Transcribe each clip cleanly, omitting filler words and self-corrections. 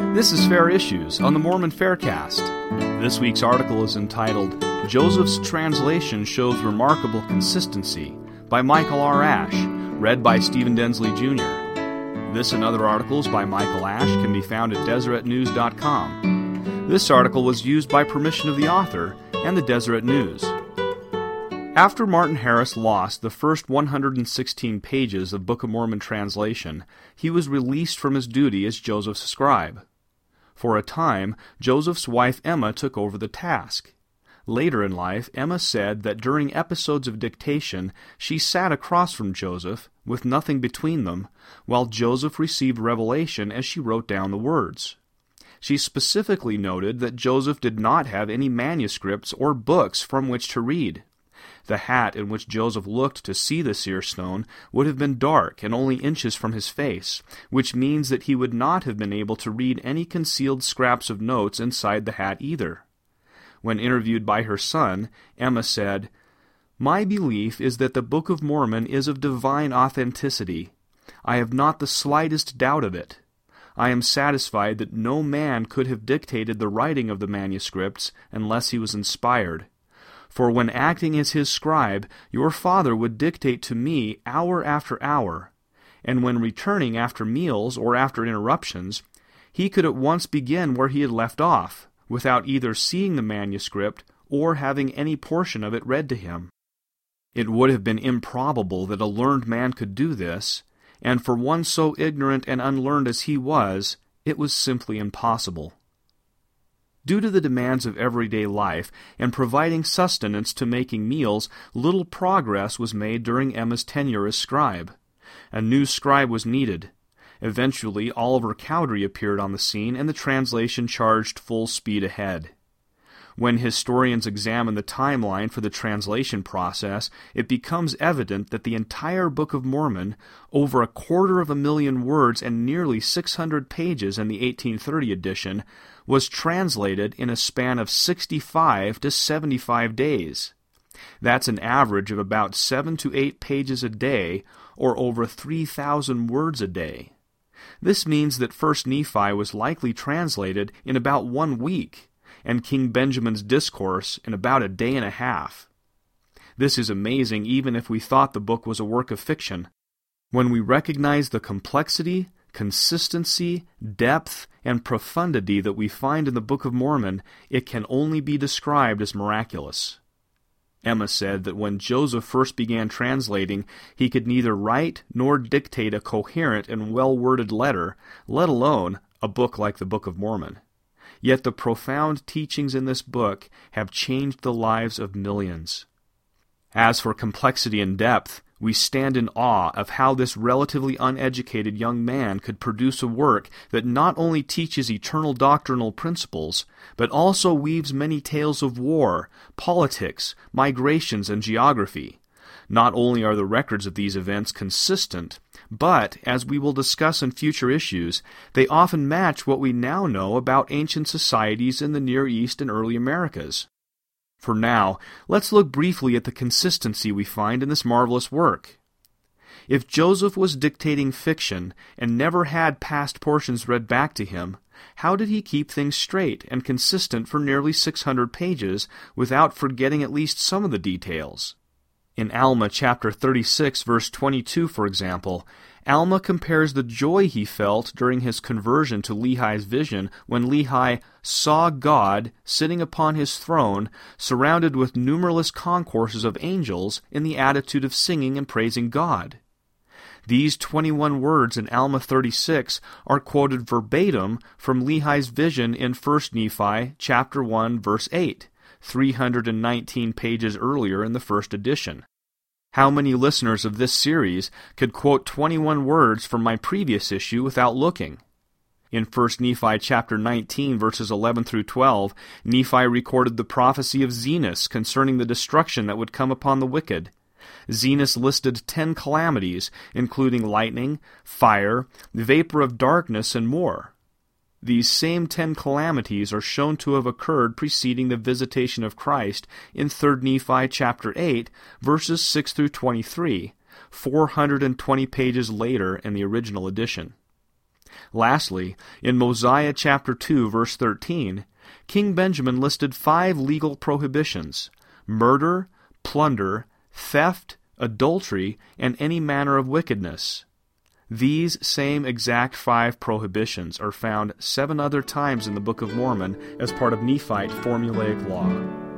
This is Fair Issues on the Mormon Faircast. This week's article is entitled, Joseph's Translation Shows Remarkable Consistency, by Michael R. Ash, read by Stephen Densley Jr. This and other articles by Michael Ash can be found at DeseretNews.com. This article was used by permission of the author and the Deseret News. After Martin Harris lost the first 116 pages of Book of Mormon translation, he was released from his duty as Joseph's scribe. For a time, Joseph's wife Emma took over the task. Later in life, Emma said that during episodes of dictation, she sat across from Joseph, with nothing between them, while Joseph received revelation as she wrote down the words. She specifically noted that Joseph did not have any manuscripts or books from which to read. The hat in which Joseph looked to see the seer stone would have been dark and only inches from his face, which means that he would not have been able to read any concealed scraps of notes inside the hat either. When interviewed by her son, Emma said, "My belief is that the Book of Mormon is of divine authenticity. I have not the slightest doubt of it. I am satisfied that no man could have dictated the writing of the manuscripts unless he was inspired. For when acting as his scribe, your father would dictate to me hour after hour, and when returning after meals or after interruptions, he could at once begin where he had left off, without either seeing the manuscript or having any portion of it read to him. It would have been improbable that a learned man could do this, and for one so ignorant and unlearned as he was, it was simply impossible." Due to the demands of everyday life and providing sustenance to making meals, little progress was made during Emma's tenure as scribe. A new scribe was needed. Eventually, Oliver Cowdery appeared on the scene, and the translation charged full speed ahead. When historians examine the timeline for the translation process, it becomes evident that the entire Book of Mormon, over 250,000 words and nearly 600 pages in the 1830 edition, was translated in a span of 65 to 75 days. That's an average of about 7 to 8 pages a day, or over 3,000 words a day. This means that 1 Nephi was likely translated in about 1 week, and King Benjamin's Discourse in about a day and a half. This is amazing even if we thought the book was a work of fiction. When we recognize the complexity, consistency, depth, and profundity that we find in the Book of Mormon, it can only be described as miraculous. Emma said that when Joseph first began translating, he could neither write nor dictate a coherent and well-worded letter, let alone a book like the Book of Mormon. Yet the profound teachings in this book have changed the lives of millions. As for complexity and depth, we stand in awe of how this relatively uneducated young man could produce a work that not only teaches eternal doctrinal principles, but also weaves many tales of war, politics, migrations, and geography. Not only are the records of these events consistent, but, as we will discuss in future issues, they often match what we now know about ancient societies in the Near East and early Americas. For now, let's look briefly at the consistency we find in this marvelous work. If Joseph was dictating fiction and never had past portions read back to him, how did he keep things straight and consistent for nearly 600 pages without forgetting at least some of the details? In Alma chapter 36, verse 22, for example, Alma compares the joy he felt during his conversion to Lehi's vision when Lehi saw God sitting upon his throne, surrounded with numberless concourses of angels in the attitude of singing and praising God. These 21 words in Alma 36 are quoted verbatim from Lehi's vision in 1 Nephi chapter 1, verse 8, 319 pages earlier in the first edition. How many listeners of this series could quote 21 words from my previous issue without looking? In 1 Nephi chapter 19, verses 11 through 12, Nephi recorded the prophecy of Zenos concerning the destruction that would come upon the wicked. Zenos listed 10 calamities, including lightning, fire, vapor of darkness, and more. These same 10 calamities are shown to have occurred preceding the visitation of Christ in 3 Nephi chapter 8, verses 6 through 23, 420 pages later in the original edition. Lastly, in Mosiah chapter 2, verse 13, King Benjamin listed 5 legal prohibitions: murder, plunder, theft, adultery, and any manner of wickedness. These same exact 5 prohibitions are found 7 other times in the Book of Mormon as part of Nephite formulaic law.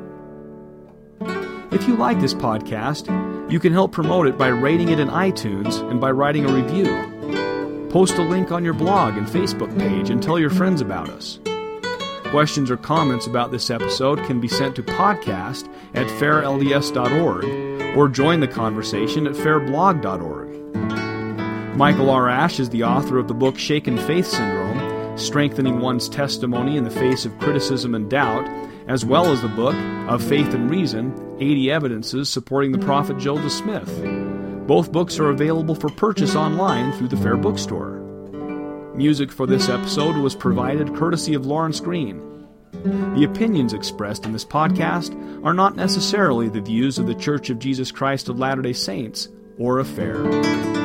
If you like this podcast, you can help promote it by rating it in iTunes and by writing a review. Post a link on your blog and Facebook page and tell your friends about us. Questions or comments about this episode can be sent to podcast@fairlds.org or join the conversation at fairblog.org. Michael R. Ash is the author of the book Shaken Faith Syndrome, Strengthening One's Testimony in the Face of Criticism and Doubt, as well as the book Of Faith and Reason, 80 Evidences Supporting the Prophet Joseph Smith. Both books are available for purchase online through the Fair Bookstore. Music for this episode was provided courtesy of Lawrence Green. The opinions expressed in this podcast are not necessarily the views of the Church of Jesus Christ of Latter-day Saints or of Fair.